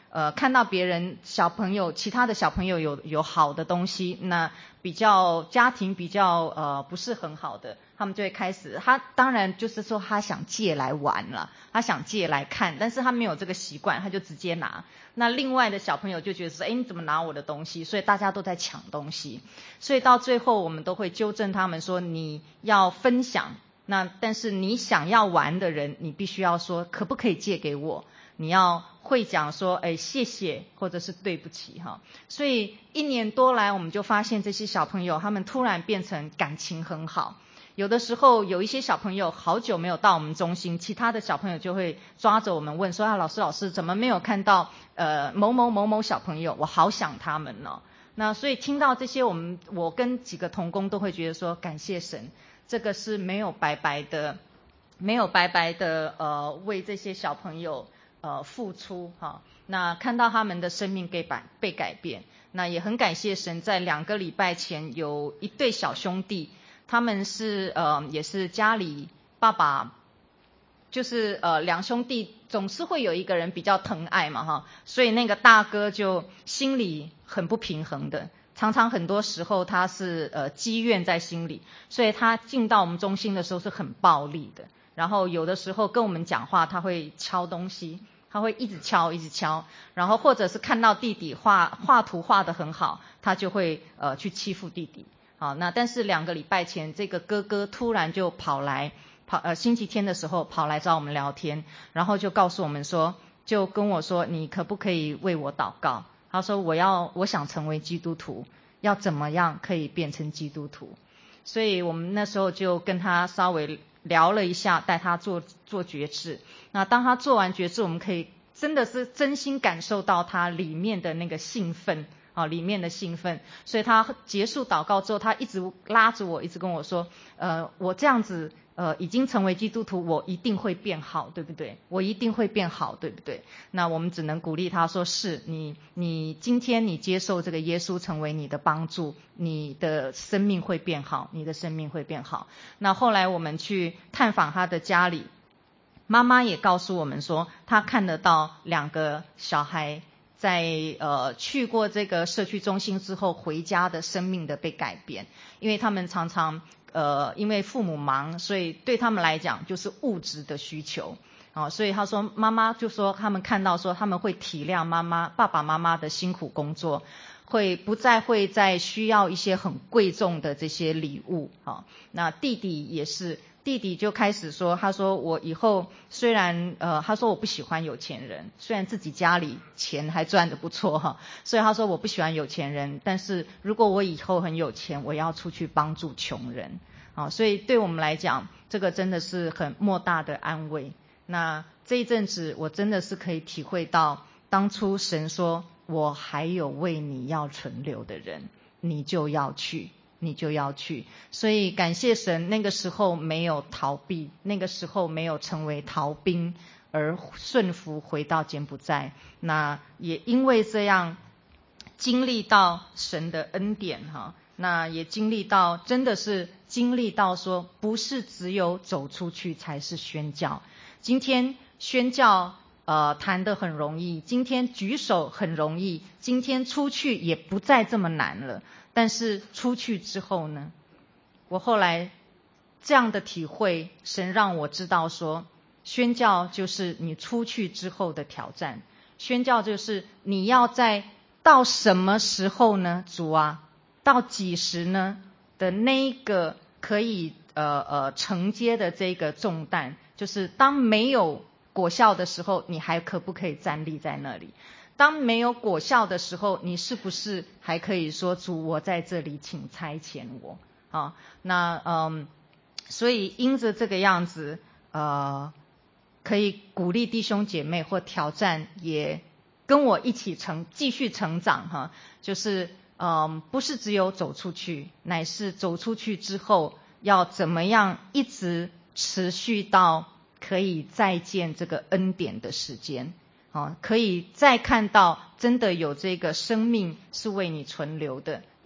S3: 呃看到别人小朋友其他的小朋友有有好的东西，那比较家庭比较呃不是很好的，他们就会开始，他当然就是说他想借来玩了，他想借来看，但是他没有这个习惯，他就直接拿。那另外的小朋友就觉得说，哎，你怎么拿我的东西？所以大家都在抢东西，所以到最后我们都会纠正他们说，你要分享，那但是你想要玩的人，你必须要说可不可以借给我，你要会讲说，哎，谢谢或者是对不起哈。所以一年多来，我们就发现这些小朋友他们突然变成感情很好。有的时候有一些小朋友好久没有到我们中心，其他的小朋友就会抓着我们问说，啊，老师老师怎么没有看到呃某某某某小朋友，我好想他们哦。那所以听到这些，我们我跟几个同工都会觉得说，感谢神，这个是没有白白的没有白白的呃为这些小朋友呃付出哈。那看到他们的生命被改被改变，那也很感谢神，在两个礼拜前有一对小兄弟，他们是呃也是家里爸爸就是呃两兄弟总是会有一个人比较疼爱嘛哈，所以那个大哥就心里很不平衡的，常常很多时候他是呃积怨在心里，所以他进到我们中心的时候是很暴力的，然后有的时候跟我们讲话他会敲东西，他会一直敲一直敲，然后或者是看到弟弟画画图画得很好，他就会呃去欺负弟弟。好，那但是两个礼拜前，这个哥哥突然就跑来，跑呃星期天的时候跑来找我们聊天，然后就告诉我们说，就跟我说，你可不可以为我祷告？他说我要我想成为基督徒，要怎么样可以变成基督徒？所以我们那时候就跟他稍微聊了一下，带他做做决志。那当他做完决志，我们可以真的是真心感受到他里面的那个兴奋。啊，里面的兴奋，所以他结束祷告之后，他一直拉着我，一直跟我说，呃，我这样子，呃，已经成为基督徒，我一定会变好，对不对？我一定会变好，对不对？那我们只能鼓励他说，是你，你今天你接受这个耶稣成为你的帮助，你的生命会变好，你的生命会变好。那后来我们去探访他的家里，妈妈也告诉我们说，她看得到两个小孩。在呃去过这个社区中心之后回家的生命的被改变，因为他们常常呃因为父母忙，所以对他们来讲就是物质的需求啊，所以他说妈妈就说他们看到说他们会体谅妈妈爸爸妈妈的辛苦工作，会不再会再需要一些很贵重的这些礼物啊。那弟弟也是。弟弟就开始说，他说我以后虽然呃，他说我不喜欢有钱人，虽然自己家里钱还赚得不错哈，所以他说我不喜欢有钱人，但是如果我以后很有钱，我要出去帮助穷人啊，所以对我们来讲，这个真的是很莫大的安慰。那这一阵子我真的是可以体会到，当初神说我还有为你要存留的人，你就要去。你就要去，所以感谢神，那个时候没有逃避，那个时候没有成为逃兵，而顺服回到柬埔寨。那也因为这样，经历到神的恩典哈，那也经历到真的是经历到说，不是只有走出去才是宣教。今天宣教呃谈得很容易，今天举手很容易，今天出去也不再这么难了。但是出去之后呢，我后来这样的体会，神让我知道说，宣教就是你出去之后的挑战，宣教就是你要在到什么时候呢？主啊，到几时呢？的那一个可以呃呃承接的这个重担，就是当没有果效的时候，你还可不可以站立在那里？当没有果效的时候，你是不是还可以说主，我在这里，请差遣我啊？那嗯，所以因着这个样子，呃，可以鼓励弟兄姐妹或挑战，也跟我一起成继续成长哈。就是嗯，不是只有走出去，乃是走出去之后要怎么样一直持续到可以再见这个恩典的时间。可以再看到真的有这个生命是为你存留的，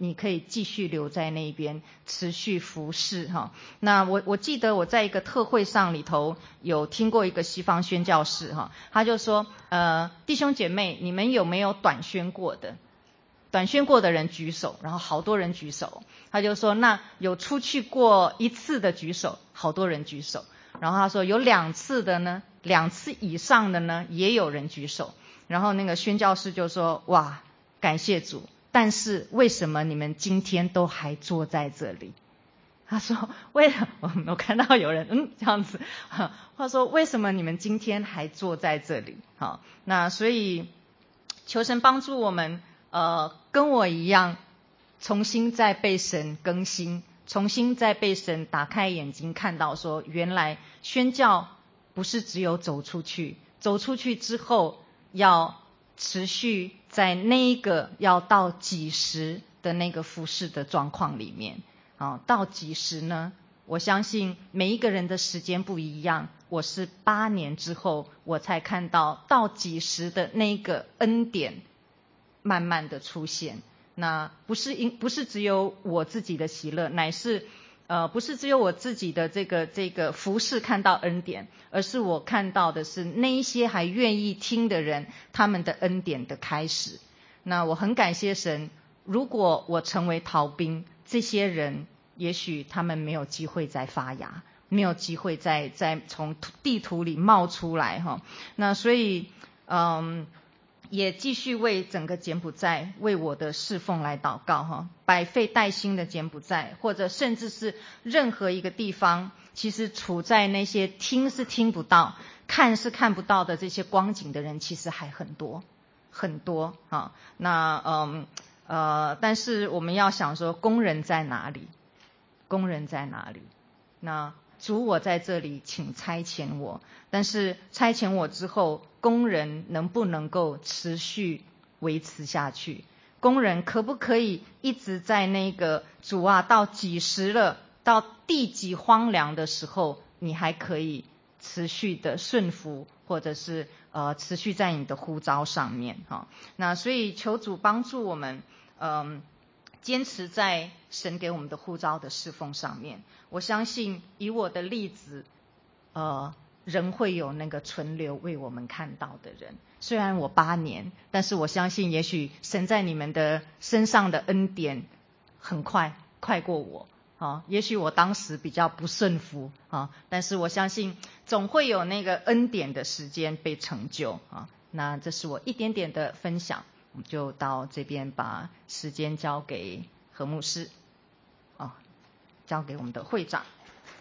S3: 你可以继续留在那边持续服侍哈。那我我记得我在一个特会上里头有听过一个西方宣教士哈，他就说呃弟兄姐妹，你们有没有短宣过的？短宣过的人举手，然后好多人举手。他就说那有出去过一次的举手，好多人举手。然后他说有两次的呢，两次以上的呢也有人举手。然后那个宣教士就说哇，感谢主，但是为什么你们今天都还坐在这里？他说为了我我看到有人嗯这样子，他说为什么你们今天还坐在这里？好，那所以求神帮助我们呃跟我一样重新再被神更新，重新再被神打开眼睛，看到说原来宣教不是只有走出去，走出去之后要持续在那一个要到几时的那个服事的状况里面。啊，到几时呢？我相信每一个人的时间不一样，我是八年之后我才看到到几时的那个恩典慢慢的出现。那不是因不是只有我自己的喜乐，乃是呃不是只有我自己的这个这个服事看到恩典，而是我看到的是那一些还愿意听的人，他们的恩典的开始。那我很感谢神，如果我成为逃兵，这些人也许他们没有机会再发芽，没有机会再再从地图里冒出来哈。那所以嗯也继续为整个柬埔寨为我的侍奉来祷告哈，百废待兴的柬埔寨，或者甚至是任何一个地方，其实处在那些听是听不到，看是看不到的这些光景的人，其实还很多很多哈。那嗯呃，但是我们要想说，工人在哪里？工人在哪里？那主，我在这里，请差遣我。但是差遣我之后，工人能不能够持续维持下去？工人可不可以一直在那个主啊，到几时了，到地极荒凉的时候，你还可以持续的顺服，或者是呃持续在你的呼召上面哈。那所以求主帮助我们，嗯。坚持在神给我们的呼召的侍奉上面。我相信以我的例子，呃，仍会有那个存留为我们看到的人。虽然我八年，但是我相信也许神在你们的身上的恩典很快快过我啊。也许我当时比较不顺服啊，但是我相信总会有那个恩典的时间被成就啊。那这是我一点点的分享。我们就到这边把时间交给何牧师，哦，交给我们的会长。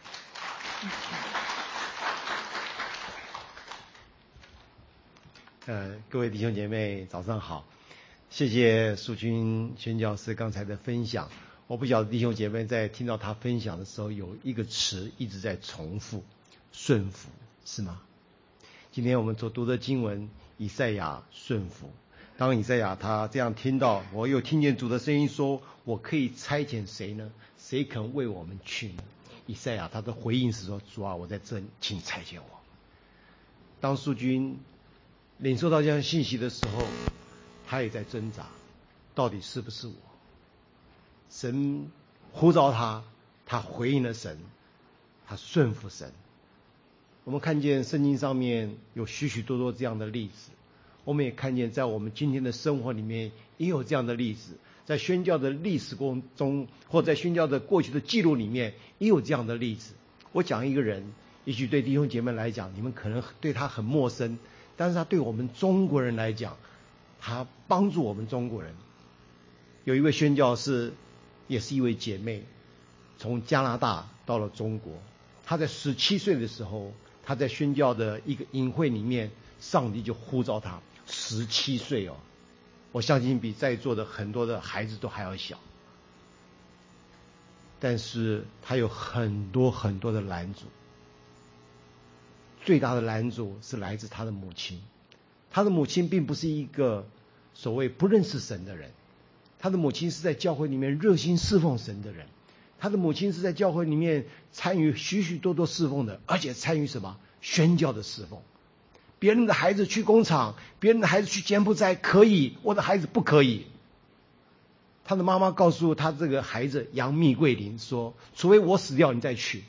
S4: 呃，各位弟兄姐妹，早上好！谢谢淑君宣教师刚才的分享。我不晓得弟兄姐妹在听到他分享的时候，有一个词一直在重复：顺服，是吗？今天我们所读的经文，以赛亚顺服。当以赛亚他这样听到，我又听见主的声音说：“我可以差遣谁呢？谁肯为我们去呢？”以赛亚他的回应是说：“主啊，我在这里，请差遣我。”当淑君领受到这样信息的时候，他也在挣扎，到底是不是我？神呼召他，他回应了神，他顺服神。我们看见圣经上面有许许多多这样的例子。我们也看见在我们今天的生活里面也有这样的例子，在宣教的历史过程中，或在宣教的过去的记录里面也有这样的例子。我讲一个人，也许对弟兄姐妹来讲，你们可能对他很陌生，但是他对我们中国人来讲，他帮助我们中国人。有一位宣教士，也是一位姐妹，从加拿大到了中国。她在十七岁的时候，她在宣教的一个营会里面，上帝就呼召她。十七岁哦，我相信比在座的很多的孩子都还要小。但是他有很多很多的拦阻，最大的拦阻是来自他的母亲。他的母亲并不是一个所谓不认识神的人，他的母亲是在教会里面热心侍奉神的人，他的母亲是在教会里面参与许许多多侍奉的，而且参与什么宣教的侍奉。别人的孩子去工厂，别人的孩子去柬埔寨可以，我的孩子不可以。 他的妈妈告诉他这个孩子杨密桂林说，除非我死掉你再娶。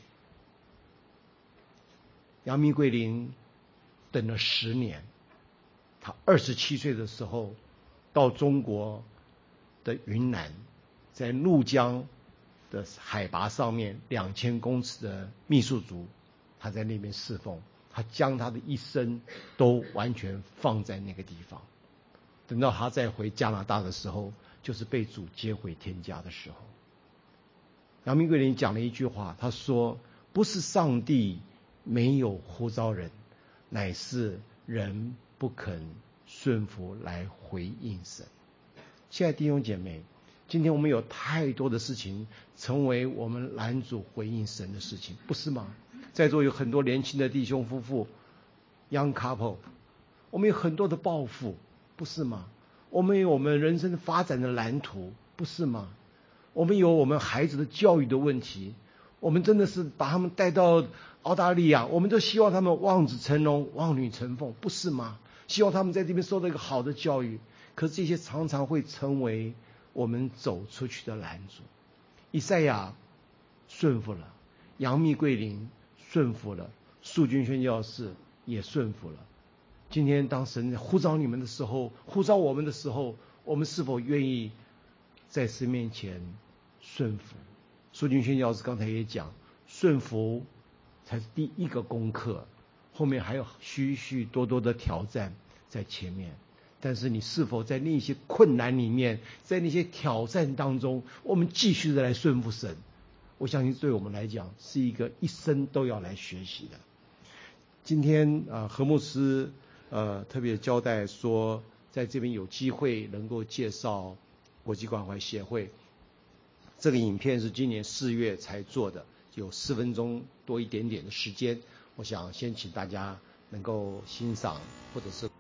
S4: 杨密桂林等了十年，他二十七岁的时候到中国的云南，在怒江的海拔上面两千公尺的密宿族，他在那边侍奉，他将他的一生都完全放在那个地方。等到他再回加拿大的时候，就是被主接回天家的时候。杨明桂林讲了一句话，他说，不是上帝没有呼召人，乃是人不肯顺服来回应神。亲爱的弟兄姐妹，今天我们有太多的事情成为我们拦阻回应神的事情，不是吗？在座有很多年轻的弟兄夫妇 young couple， 我们有很多的抱负，不是吗？我们有我们人生发展的蓝图，不是吗？我们有我们孩子的教育的问题，我们真的是把他们带到澳大利亚，我们都希望他们望子成龙望女成凤，不是吗？希望他们在这边受到一个好的教育，可是这些常常会成为我们走出去的拦阻。以赛亚顺服了，杨密桂林顺服了，肃君宣教士也顺服了。今天当神呼召你们的时候，呼召我们的时候，我们是否愿意在神面前顺服？肃君宣教士刚才也讲，顺服才是第一个功课，后面还有许许多多的挑战在前面。但是你是否在那些困难里面，在那些挑战当中，我们继续的来顺服神？我相信对我们来讲是一个一生都要来学习的。今天啊，何牧师呃特别交代说，在这边有机会能够介绍国际关怀协会。这个影片是今年四月才做的，有四分钟多一点点的时间，我想先请大家能够欣赏，或者是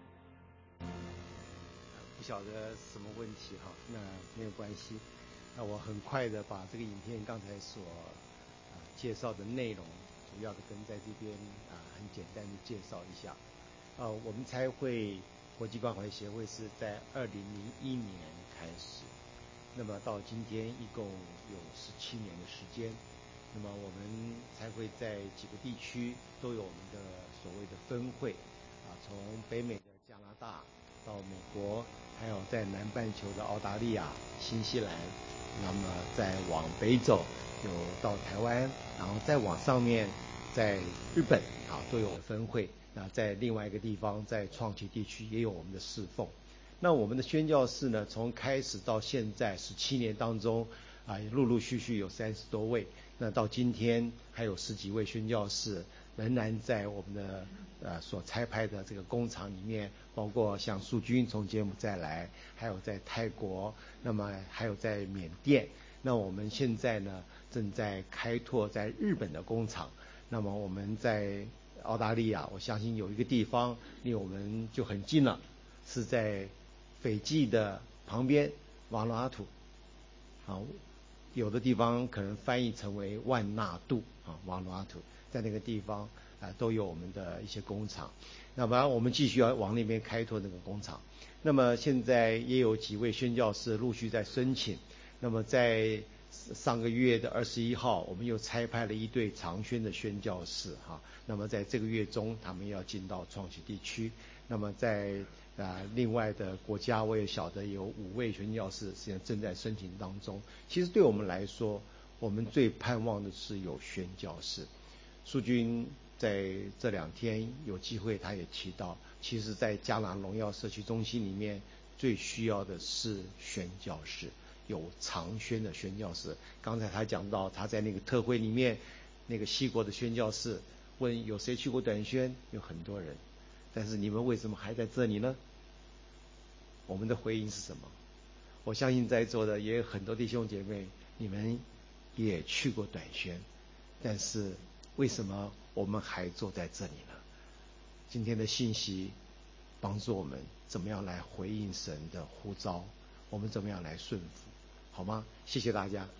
S4: 不晓得什么问题哈，那没有关系。那我很快的把这个影片刚才所、呃、介绍的内容，主要的跟在这边啊、呃、很简单的介绍一下。呃，我们才会国际关怀协会是在二零零一年开始，那么到今天一共有十七年的时间。那么我们才会在几个地区都有我们的所谓的分会啊，从北美的加拿大到美国，还有在南半球的澳大利亚、新西兰，那么再往北走有到台湾，然后再往上面在日本啊都有分会。那在另外一个地方，在创期地区也有我们的侍奉。那我们的宣教士呢，从开始到现在十七年当中啊，陆陆续续有三十多位。那到今天还有十几位宣教士仍然在我们的呃所差派的这个工厂里面，包括像苏军从柬埔寨来，还有在泰国，那么还有在缅甸。那我们现在呢正在开拓在日本的工厂。那么我们在澳大利亚，我相信有一个地方离我们就很近了，是在斐济的旁边瓦努阿图。好，有的地方可能翻译成为万纳度啊，瓦努阿图，在那个地方啊都有我们的一些工厂。那么我们继续要往那边开拓那个工厂。那么现在也有几位宣教士陆续在申请。那么在上个月的二十一号，我们又差派了一队长宣的宣教士哈。那么在这个月中，他们要进到创启地区。那么在啊、呃、另外的国家，我也晓得有五位宣教士现在正在申请当中。其实对我们来说，我们最盼望的是有宣教士。苏军在这两天有机会，他也提到，其实在迦南荣耀社区中心里面，最需要的是宣教士，有长宣的宣教士。刚才他讲到，他在那个特会里面，那个西国的宣教士问有谁去过短宣，有很多人，但是你们为什么还在这里呢？我们的回应是什么？我相信在座的也有很多弟兄姐妹，你们也去过短宣，但是为什么我们还坐在这里呢？今天的信息帮助我们怎么样来回应神的呼召，我们怎么样来顺服，好吗？谢谢大家。